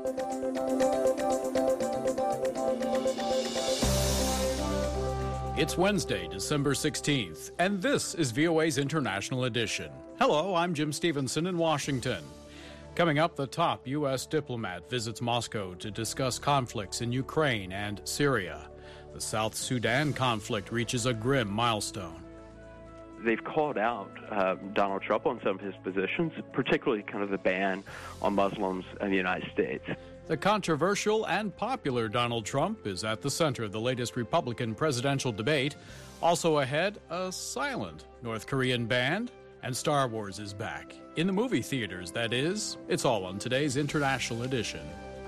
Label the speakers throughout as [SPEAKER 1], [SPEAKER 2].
[SPEAKER 1] It's Wednesday, December 16th, and this is VOA's International Edition. Hello, I'm Jim Stevenson in Washington. Coming up, the top U.S. diplomat visits Moscow to discuss conflicts in Ukraine and Syria. The South Sudan conflict reaches a grim milestone.
[SPEAKER 2] They've called out Donald Trump on some of his positions, particularly kind of the ban on Muslims in the United States.
[SPEAKER 1] The controversial and popular Donald Trump is at the center of the latest Republican presidential debate. Also ahead, a silent North Korean band, and Star Wars is back. In the movie theaters, that is. It's all on today's International Edition.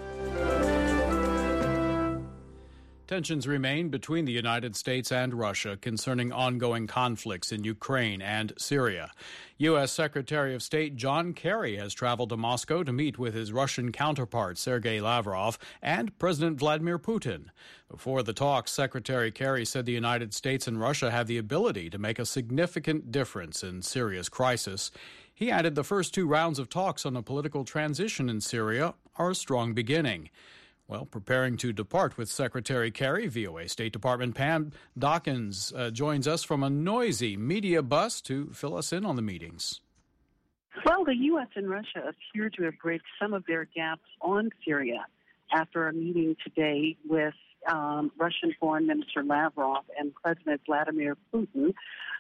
[SPEAKER 1] Tensions remain between the United States and Russia concerning ongoing conflicts in Ukraine and Syria. U.S. Secretary of State John Kerry has traveled to Moscow to meet with his Russian counterpart Sergei Lavrov and President Vladimir Putin. Before the talks, Secretary Kerry said the United States and Russia have the ability to make a significant difference in Syria's crisis. He added the first two rounds of talks on a political transition in Syria are a strong beginning. Well, preparing to depart with Secretary Kerry, VOA State Department Pam Dawkins joins us from a noisy media bus to fill us in on the meetings.
[SPEAKER 3] Well, the U.S. and Russia appear to have bridged some of their gaps on Syria after a meeting today with Russian Foreign Minister Lavrov and President Vladimir Putin.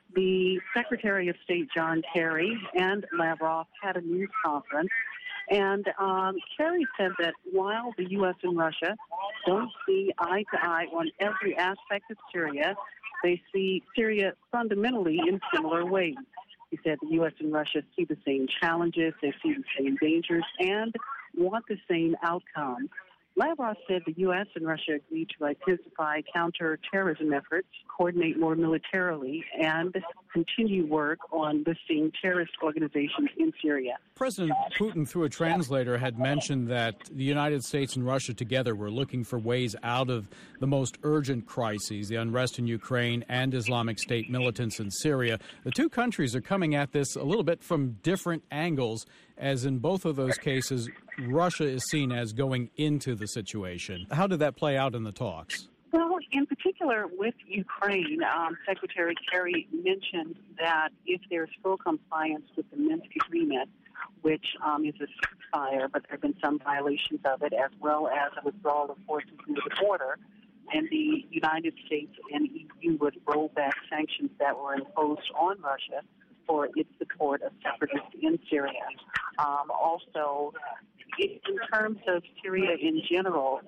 [SPEAKER 3] The Secretary of State John Kerry and Lavrov had a news conference. And Kerry said that while the U.S. and Russia don't see eye to eye on every aspect of Syria, they see Syria fundamentally in similar ways. He said the U.S. and Russia see the same challenges, they see the same dangers, and want the same outcome. Lavrov said the U.S. and Russia agreed to intensify counterterrorism efforts, coordinate more militarily, and continue work on listing terrorist organizations in Syria.
[SPEAKER 1] President Putin, through a translator, had mentioned that the United States and Russia together were looking for ways out of the most urgent crises, the unrest in Ukraine and Islamic State militants in Syria. The two countries are coming at this a little bit from different angles, as in both of those cases, Russia is seen as going into the situation. How did that play out in the talks?
[SPEAKER 3] Well, in particular with Ukraine, Secretary Kerry mentioned that if there's full compliance with the Minsk agreement, which is a ceasefire, but there have been some violations of it, as well as a withdrawal of forces from the border, and the United States and EU would roll back sanctions that were imposed on Russia for its support of separatists in Syria. Also, in terms of Syria in general,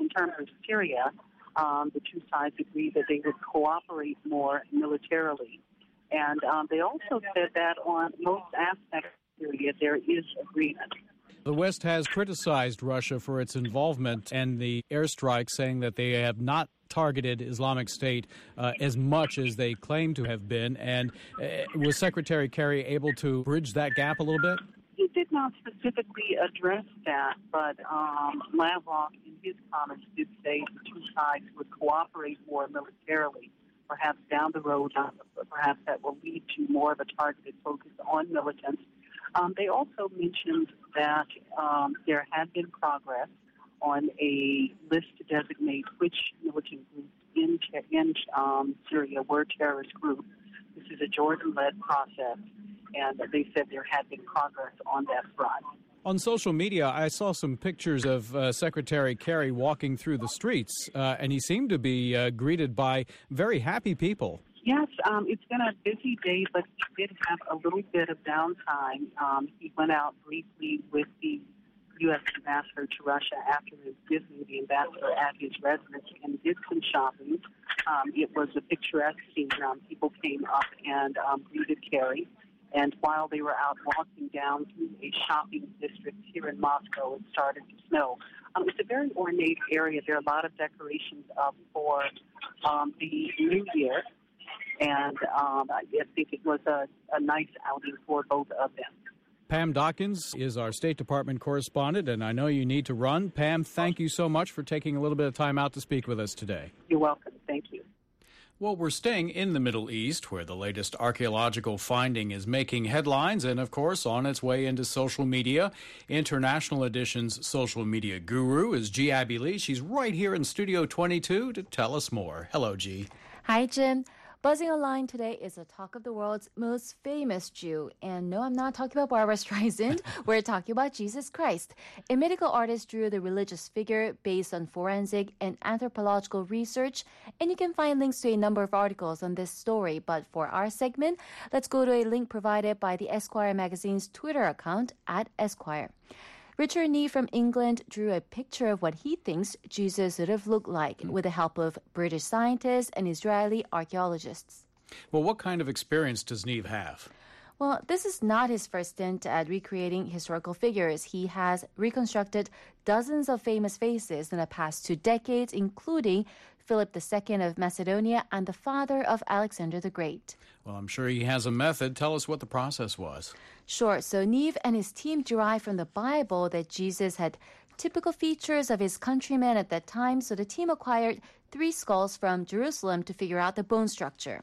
[SPEAKER 3] the two sides agreed that they would cooperate more militarily. And they also said that on most aspects of Syria, there is agreement.
[SPEAKER 1] The West has criticized Russia for its involvement and the airstrikes, saying that they have not targeted Islamic State as much as they claim to have been. And was Secretary Kerry able to bridge that gap a little bit?
[SPEAKER 3] He did not specifically address that, but Lavrov, in his comments, did say the two sides would cooperate more militarily. Perhaps down the road, perhaps that will lead to more of a targeted focus on militants. They also mentioned that there had been progress on a list to designate which militant groups in Syria were terrorist groups. This is a Jordan-led process, and they said there had been progress on that front.
[SPEAKER 1] On social media, I saw some pictures of Secretary Kerry walking through the streets, and he seemed to be greeted by very happy people.
[SPEAKER 3] Yes, it's been a busy day, but he did have a little bit of downtime. He went out briefly with the U.S. ambassador to Russia after his visiting the ambassador at his residence and did some shopping. It was a picturesque scene. People came up and greeted Kerry. And while they were out walking down through a shopping district here in Moscow, it started to snow. It's a very ornate area. There are a lot of decorations up for the New Year. And I think it was a nice outing for both of them.
[SPEAKER 1] Pam Dawkins is our State Department correspondent, and I know you need to run. Pam, thank you so much for taking a little bit of time out to speak with us today.
[SPEAKER 3] You're welcome. Thank you.
[SPEAKER 1] Well, we're staying in the Middle East, where the latest archaeological finding is making headlines and, of course, on its way into social media. International Edition's social media guru is G. Abby Lee. She's right here in Studio 22 to tell us more. Hello, G.
[SPEAKER 4] Hi, Jim. Buzzing Online today is a talk of the world's most famous Jew. And no, I'm not talking about Barbara Streisand. We're talking about Jesus Christ. A mythical artist drew the religious figure based on forensic and anthropological research. And you can find links to a number of articles on this story. But for our segment, let's go to a link provided by the Esquire magazine's Twitter account @Esquire. Richard Neve from England drew a picture of what he thinks Jesus would have looked like with the help of British scientists and Israeli archaeologists.
[SPEAKER 1] Well, what kind of experience does Neve have?
[SPEAKER 4] Well, this is not his first stint at recreating historical figures. He has reconstructed dozens of famous faces in the past 2 decades, including Philip II of Macedonia and the father of Alexander the Great.
[SPEAKER 1] Well, I'm sure he has a method. Tell us what the process was.
[SPEAKER 4] Sure. So Neve and his team derived from the Bible that Jesus had typical features of his countrymen at that time. So the team acquired 3 skulls from Jerusalem to figure out the bone structure.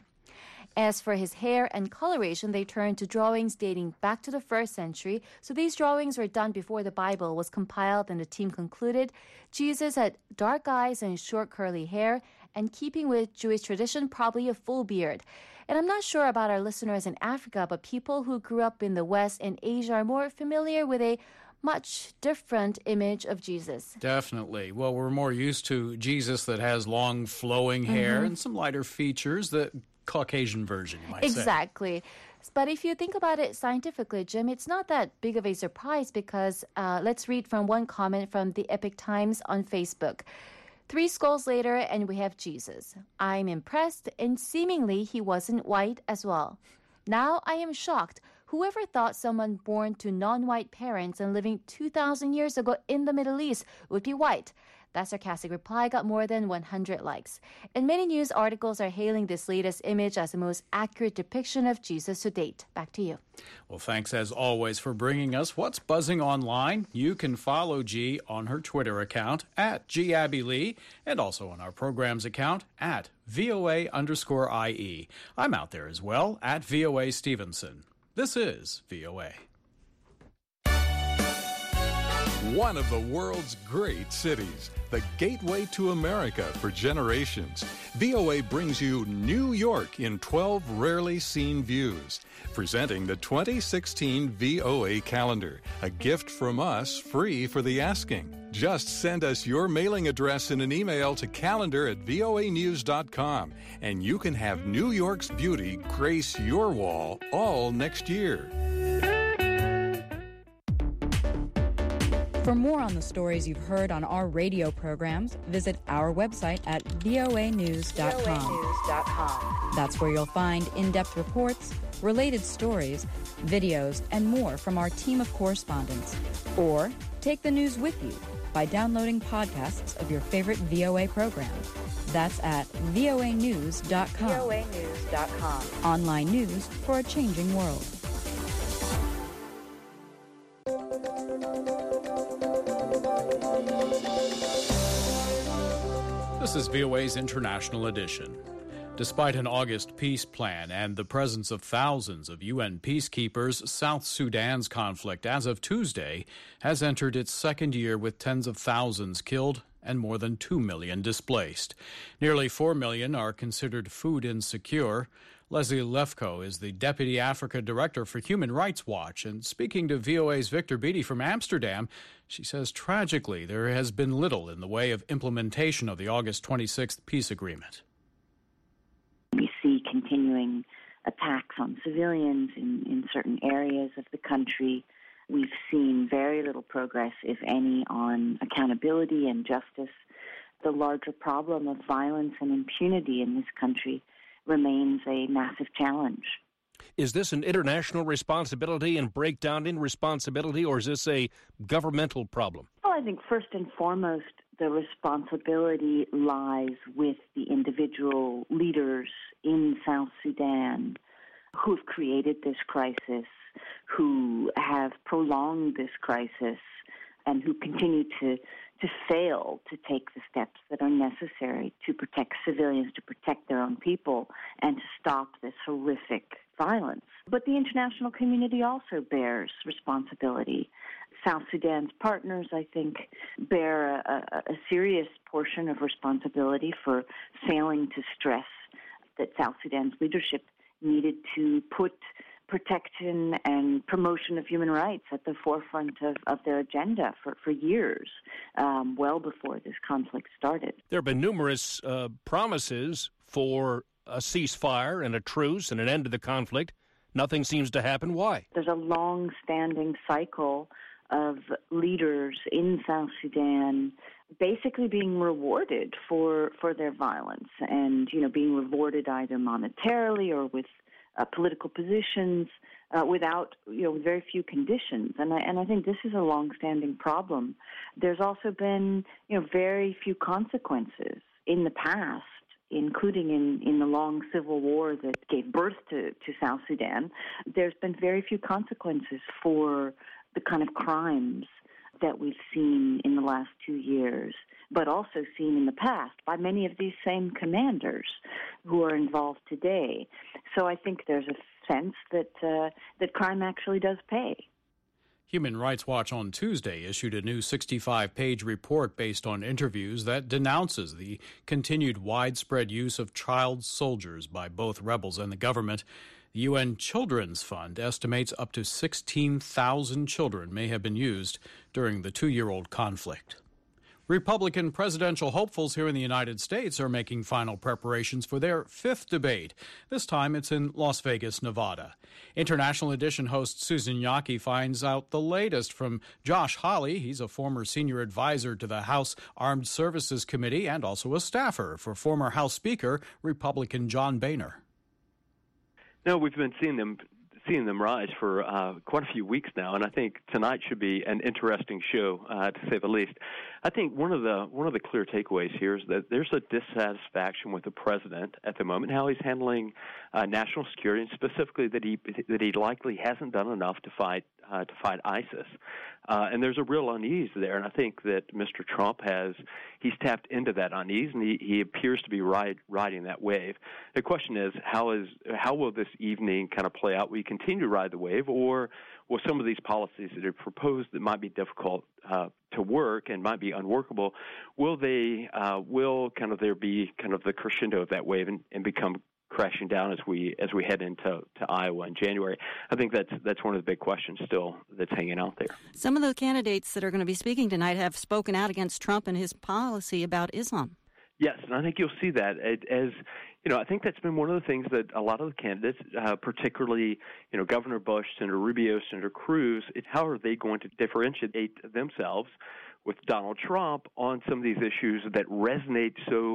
[SPEAKER 4] As for his hair and coloration, they turned to drawings dating back to the 1st century. So these drawings were done before the Bible was compiled, and the team concluded Jesus had dark eyes and short curly hair, and keeping with Jewish tradition, probably a full beard. And I'm not sure about our listeners in Africa, but people who grew up in the West and Asia are more familiar with a much different image of Jesus.
[SPEAKER 1] Definitely. Well, we're more used to Jesus that has long flowing hair and some lighter features, the Caucasian version, you might say.
[SPEAKER 4] Exactly. But if you think about it scientifically, Jim, it's not that big of a surprise because let's read from one comment from the Epic Times on Facebook. 3 skulls later, and we have Jesus. I'm impressed, and seemingly he wasn't white as well. Now I am shocked. Whoever thought someone born to non-white parents and living 2,000 years ago in the Middle East would be white? That sarcastic reply got more than 100 likes. And many news articles are hailing this latest image as the most accurate depiction of Jesus to date. Back to you.
[SPEAKER 1] Well, thanks as always for bringing us What's Buzzing Online. You can follow G on her Twitter account @GAbbyLee and also on our program's account @VOA_IE. I'm out there as well @VOA Stevenson. This is VOA.
[SPEAKER 5] One of the world's great cities, the gateway to America for generations. VOA brings you New York in 12 rarely seen views. Presenting the 2016 VOA calendar, a gift from us free for the asking. Just send us your mailing address in an email to calendar@voanews.com, and you can have New York's beauty grace your wall all next year.
[SPEAKER 6] For more on the stories you've heard on our radio programs, visit our website at voanews.com. That's where you'll find in-depth reports, related stories, videos, and more from our team of correspondents. Or take the news with you by downloading podcasts of your favorite VOA program. That's at voanews.com. Online news for a changing world.
[SPEAKER 1] This is VOA's International Edition. Despite an August peace plan and the presence of thousands of UN peacekeepers, South Sudan's conflict, as of Tuesday, has entered its 2nd year with tens of thousands killed and more than 2 million displaced. Nearly 4 million are considered food insecure. Leslie Lefko is the Deputy Africa Director for Human Rights Watch, and speaking to VOA's Victor Beattie from Amsterdam, she says tragically there has been little in the way of implementation of the August 26th peace agreement.
[SPEAKER 7] We see continuing attacks on civilians in certain areas of the country. We've seen very little progress, if any, on accountability and justice. The larger problem of violence and impunity in this country remains a massive challenge.
[SPEAKER 8] Is this an international responsibility and breakdown in responsibility, or is this a governmental problem?
[SPEAKER 7] Well, I think first and foremost, the responsibility lies with the individual leaders in South Sudan who have created this crisis, who have prolonged this crisis, and who continue to to fail to take the steps that are necessary to protect civilians, to protect their own people, and to stop this horrific violence. But the international community also bears responsibility. South Sudan's partners, I think, bear a serious portion of responsibility for failing to stress that South Sudan's leadership needed to put protection and promotion of human rights at the forefront of their agenda for years, well before this conflict started.
[SPEAKER 8] There have been numerous promises for a ceasefire and a truce and an end to the conflict. Nothing seems to happen. Why?
[SPEAKER 7] There's a long-standing cycle of leaders in South Sudan basically being rewarded for their violence and, being rewarded either monetarily or with political positions without, very few conditions. And I think this is a long-standing problem. There's also been, very few consequences in the past, including in the long civil war that gave birth to South Sudan. There's been very few consequences for the kind of crimes that we've seen in the last 2 years, but also seen in the past by many of these same commanders who are involved today. So I think there's a sense that crime actually does pay.
[SPEAKER 1] Human Rights Watch on Tuesday issued a new 65-page report based on interviews that denounces the continued widespread use of child soldiers by both rebels and the government. The UN Children's Fund estimates up to 16,000 children may have been used during the 2-year-old conflict. Republican presidential hopefuls here in the United States are making final preparations for their 5th debate. This time it's in Las Vegas, Nevada. International Edition host Susan Yaki finds out the latest from Josh Hawley. He's a former senior advisor to the House Armed Services Committee and also a staffer for former House Speaker Republican John Boehner.
[SPEAKER 2] No, we've been seeing them rise for quite a few weeks now, and I think tonight should be an interesting show, to say the least. I think one of the clear takeaways here is that there's a dissatisfaction with the president at the moment, how he's handling national security, and specifically that he likely hasn't done enough to fight ISIS. And there's a real unease there, and I think that Mr. Trump he's tapped into that unease, and he appears to be riding that wave. The question is, how will this evening kind of play out? Will he continue to ride the wave, or will some of these policies that are proposed that might be difficult to work and might be unworkable, will there be kind of the crescendo of that wave and become crashing down as we head into Iowa in January? I think that's one of the big questions still that's hanging out there.
[SPEAKER 9] Some of the candidates that are going to be speaking tonight have spoken out against Trump and his policy about Islam.
[SPEAKER 2] Yes, and I think you'll see that as I think that's been one of the things that a lot of the candidates, particularly Governor Bush, Senator Rubio, Senator Cruz, how are they going to differentiate themselves with Donald Trump on some of these issues that resonate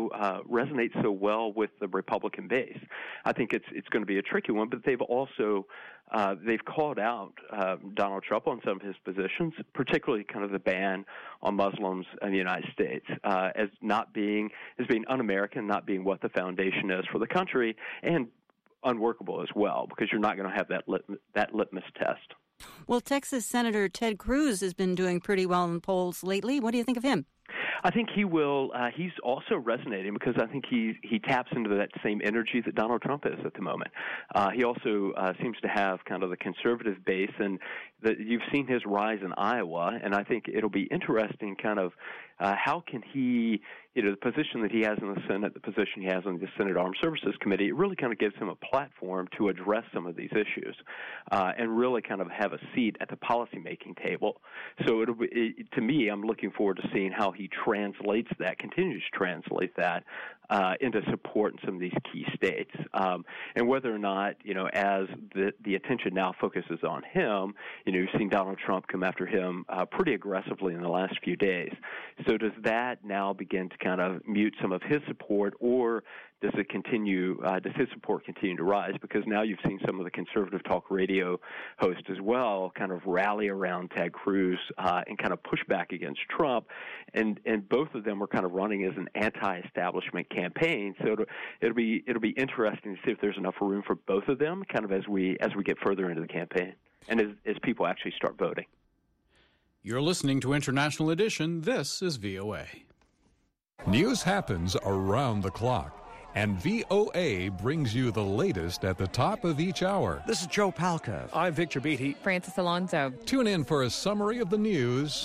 [SPEAKER 2] so well with the Republican base? I think it's going to be a tricky one, but they've also they've called out Donald Trump on some of his positions, particularly kind of the ban on Muslims in the United States as being un-American, not being what the foundation is for the country, and unworkable as well, because you're not going to have that litmus test.
[SPEAKER 9] Well, Texas Senator Ted Cruz has been doing pretty well in polls lately. What do you think of him?
[SPEAKER 2] I think he will. He's also resonating because I think he taps into that same energy that Donald Trump is at the moment. He also seems to have kind of the conservative base, and you've seen his rise in Iowa, and I think it'll be interesting kind of how can he, the position that he has in the Senate, the position he has on the Senate Armed Services Committee, it really kind of gives him a platform to address some of these issues and really kind of have a seat at the policymaking table. So to me, I'm looking forward to seeing how he continues to translate that into support in some of these key states. And whether or not, as the attention now focuses on him, you've seen Donald Trump come after him pretty aggressively in the last few days. So does that now begin to kind of mute some of his support, or does it continue? Does his support continue to rise? Because now you've seen some of the conservative talk radio hosts as well kind of rally around Ted Cruz and kind of push back against Trump, and both of them are kind of running as an anti-establishment campaign. So it'll be interesting to see if there's enough room for both of them, kind of as we get further into the campaign and as people actually start voting.
[SPEAKER 1] You're listening to International Edition. This is VOA.
[SPEAKER 5] News happens around the clock, and VOA brings you the latest at the top of each hour.
[SPEAKER 10] This is Joe Palca.
[SPEAKER 8] I'm Victor Beatty.
[SPEAKER 11] Francis Alonso.
[SPEAKER 5] Tune in for a summary of the news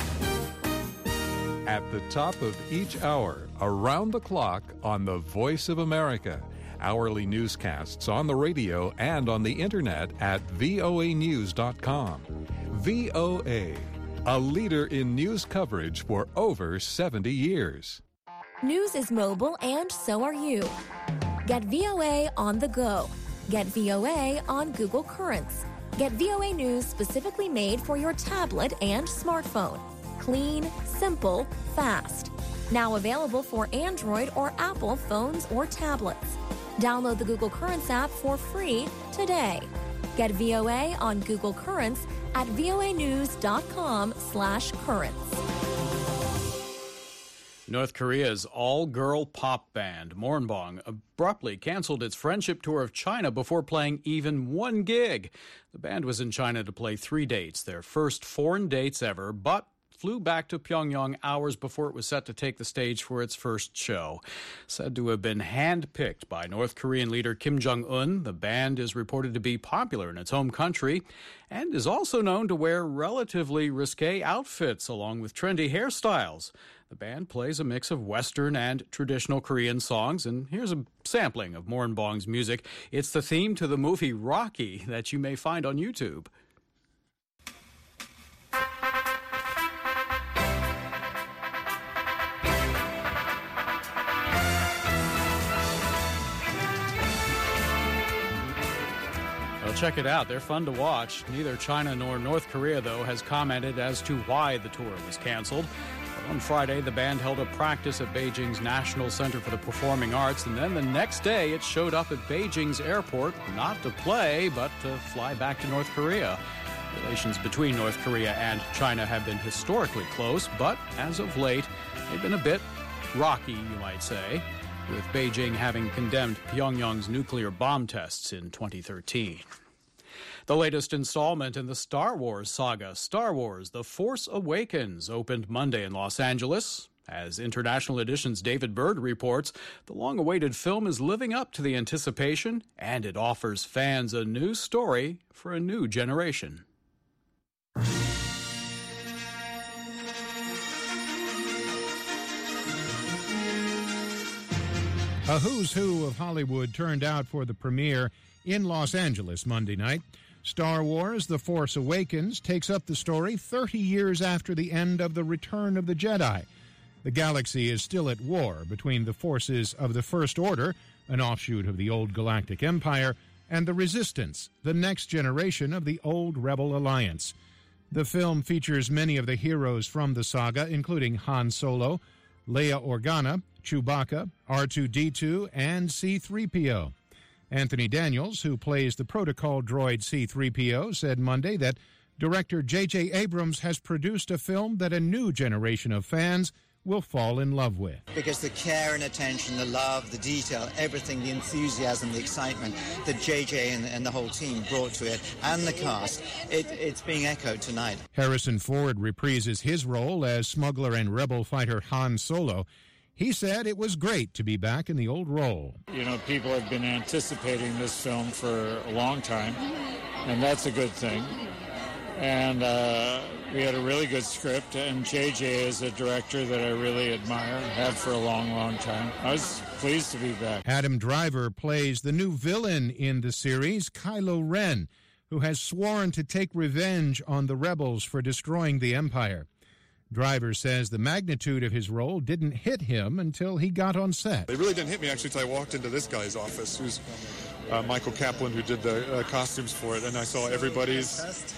[SPEAKER 5] at the top of each hour, around the clock on the Voice of America. Hourly newscasts on the radio and on the internet at voanews.com. VOA, a leader in news coverage for over 70 years.
[SPEAKER 12] News is mobile, and so are you. Get VOA on the go. Get VOA on Google Currents. Get VOA News specifically made for your tablet and smartphone. Clean, simple, fast. Now available for Android or Apple phones or tablets. Download the Google Currents app for free today. Get VOA on Google Currents at voanews.com/currents.
[SPEAKER 1] North Korea's all-girl pop band, Moranbong, abruptly canceled its friendship tour of China before playing even one gig. The band was in China to play 3 dates, their first foreign dates ever, but flew back to Pyongyang hours before it was set to take the stage for its first show. Said to have been handpicked by North Korean leader Kim Jong-un, the band is reported to be popular in its home country and is also known to wear relatively risque outfits along with trendy hairstyles. The band plays a mix of Western and traditional Korean songs, and here's a sampling of Moranbong's music. It's the theme to the movie Rocky that you may find on YouTube. Well, check it out. They're fun to watch. Neither China nor North Korea, though, has commented as to why the tour was canceled. On Friday, the band held a practice at Beijing's National Center for the Performing Arts, and then the next day it showed up at Beijing's airport, not to play, but to fly back to North Korea. Relations between North Korea and China have been historically close, but as of late, they've been a bit rocky, you might say, with Beijing having condemned Pyongyang's nuclear bomb tests in 2013. The latest installment in the Star Wars saga, Star Wars: The Force Awakens, opened Monday in Los Angeles. As International Edition's David Byrd reports, the long-awaited film is living up to the anticipation, and it offers fans a new story for a new generation.
[SPEAKER 13] A who's who of Hollywood turned out for the premiere in Los Angeles Monday night. Star Wars: The Force Awakens takes up the story 30 years after the end of The Return of the Jedi. The galaxy is still at war between the forces of the First Order, an offshoot of the old Galactic Empire, and the Resistance, the next generation of the old Rebel Alliance. The film features many of the heroes from the saga, including Han Solo, Leia Organa, Chewbacca, R2-D2, and C-3PO. Anthony Daniels, who plays the protocol droid C-3PO, said Monday that director J.J. Abrams has produced a film that a new generation of fans will fall in love with.
[SPEAKER 14] Because the care and attention, the love, the detail, everything, the enthusiasm, the excitement that J.J. and the whole team brought to it, and the cast, it's being echoed tonight.
[SPEAKER 13] Harrison Ford reprises his role as smuggler and rebel fighter Han Solo. He said it was great to be back in the old role.
[SPEAKER 15] You know, people have been anticipating this film for a long time, and that's a good thing. And we had a really good script, and J.J. is a director that I really admire, have for a long, long time. I was pleased to be back.
[SPEAKER 13] Adam Driver plays the new villain in the series, Kylo Ren, who has sworn to take revenge on the rebels for destroying the Empire. Driver says the magnitude of his role didn't hit him until he got on set.
[SPEAKER 16] It really didn't hit me, actually, until I walked into this guy's office, who's Michael Kaplan, who did the costumes for it, and I saw everybody's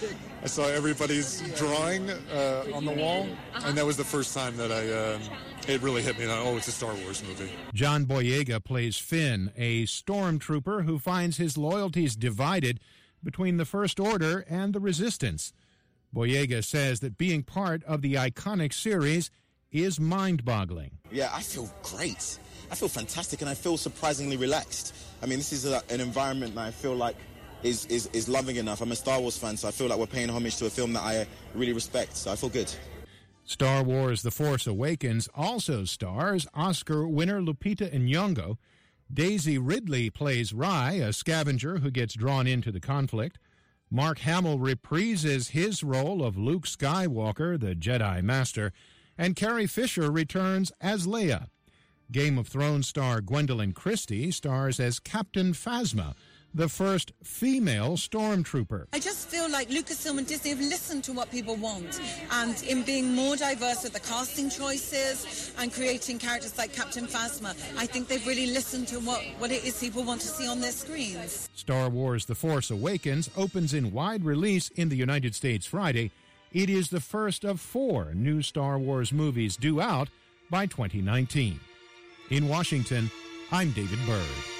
[SPEAKER 16] drawing on the wall, and that was the first time that it really hit me. And it's a Star Wars movie.
[SPEAKER 13] John Boyega plays Finn, a stormtrooper who finds his loyalties divided between the First Order and the Resistance. Boyega says that being part of the iconic series is mind-boggling.
[SPEAKER 17] Yeah, I feel great. I feel fantastic, and I feel surprisingly relaxed. I mean, this is an environment that I feel like
[SPEAKER 10] is loving enough. I'm a Star Wars fan, so I feel like we're paying homage to a film that I really respect, so I feel good.
[SPEAKER 13] Star Wars The Force Awakens also stars Oscar winner Lupita Nyong'o. Daisy Ridley plays Rey, a scavenger who gets drawn into the conflict. Mark Hamill reprises his role of Luke Skywalker, the Jedi Master, and Carrie Fisher returns as Leia. Game of Thrones star Gwendolyn Christie stars as Captain Phasma, the first female stormtrooper.
[SPEAKER 11] I just feel like Lucasfilm and Disney have listened to what people want, and in being more diverse with the casting choices and creating characters like Captain Phasma, I think they've really listened to what it is people want to see on their screens.
[SPEAKER 13] Star Wars The Force Awakens opens in wide release in the United States Friday. It is the first of 4 new Star Wars movies due out by 2019. In Washington, I'm David Byrd.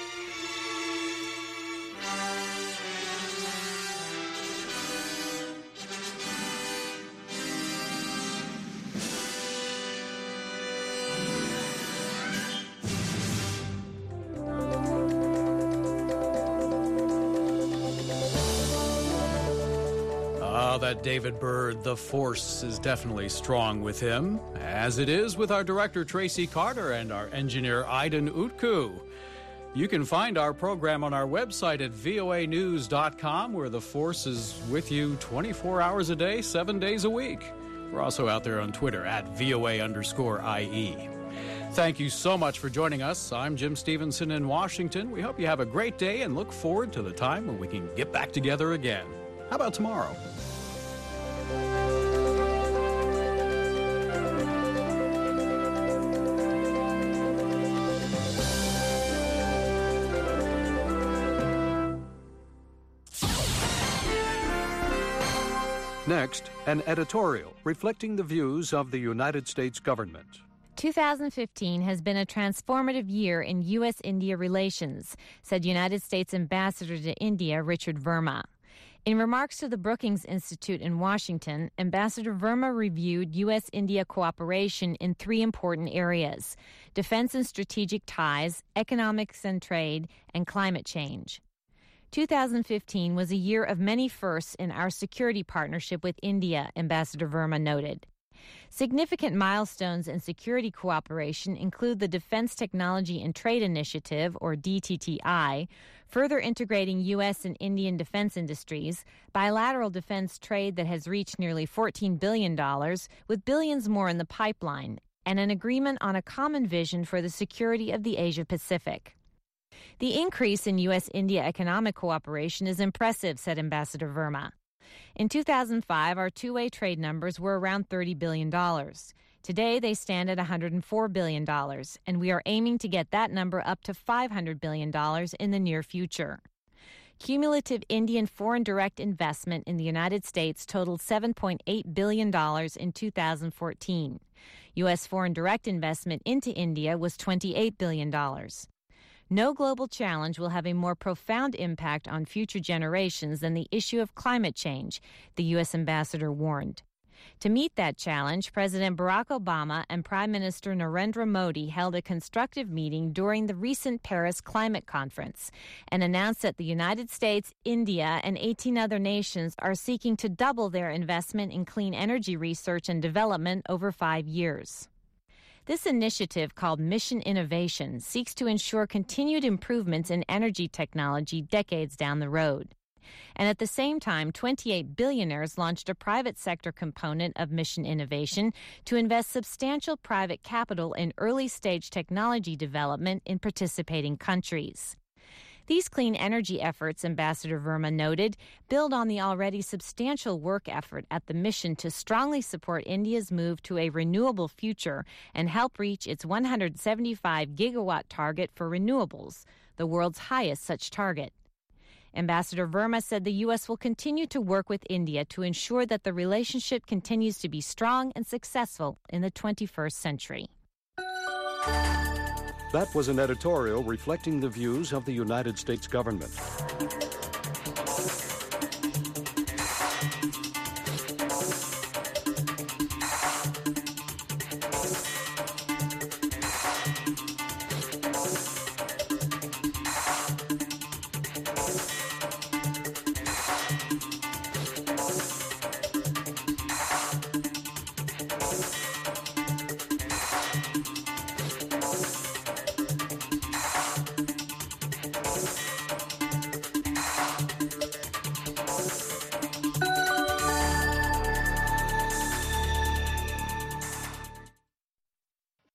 [SPEAKER 1] That David Byrd, the Force is definitely strong with him, as it is with our director Tracy Carter and our engineer Aiden Utku. You can find our program on our website at voanews.com, where the Force is with you 24 hours a day, 7 days a week. We're also out there on Twitter at VOA_IE. Thank you so much for joining us. I'm Jim Stevenson in Washington. We hope you have a great day and look forward to the time when we can get back together again. How about tomorrow?
[SPEAKER 17] Next, an editorial reflecting the views of the United States government.
[SPEAKER 18] 2015 has been a transformative year in U.S.-India relations, said United States Ambassador to India Richard Verma. In remarks to the Brookings Institute in Washington, Ambassador Verma reviewed U.S.-India cooperation in 3 important areas: defense and strategic ties, economics and trade, and climate change. 2015 was a year of many firsts in our security partnership with India, Ambassador Verma noted. Significant milestones in security cooperation include the Defense Technology and Trade Initiative, or DTTI, further integrating U.S. and Indian defense industries, bilateral defense trade that has reached nearly $14 billion, with billions more in the pipeline, and an agreement on a common vision for the security of the Asia-Pacific. The increase in U.S.-India economic cooperation is impressive, said Ambassador Verma. In 2005, our two-way trade numbers were around $30 billion. Today, they stand at $104 billion, and we are aiming to get that number up to $500 billion in the near future. Cumulative Indian foreign direct investment in the United States totaled $7.8 billion in 2014. U.S. foreign direct investment into India was $28 billion. No global challenge will have a more profound impact on future generations than the issue of climate change, the U.S. ambassador warned. To meet that challenge, President Barack Obama and Prime Minister Narendra Modi held a constructive meeting during the recent Paris Climate Conference and announced that the United States, India, and 18 other nations are seeking to double their investment in clean energy research and development over 5 years. This initiative, called Mission Innovation, seeks to ensure continued improvements in energy technology decades down the road. And at the same time, 28 billionaires launched a private sector component of Mission Innovation to invest substantial private capital in early-stage technology development in participating countries. These clean energy efforts, Ambassador Verma noted, build on the already substantial work effort at the mission to strongly support India's move to a renewable future and help reach its 175 gigawatt target for renewables, the world's highest such target. Ambassador Verma said the U.S. will continue to work with India to ensure that the relationship continues to be strong and successful in the 21st century.
[SPEAKER 17] That was an editorial reflecting the views of the United States government.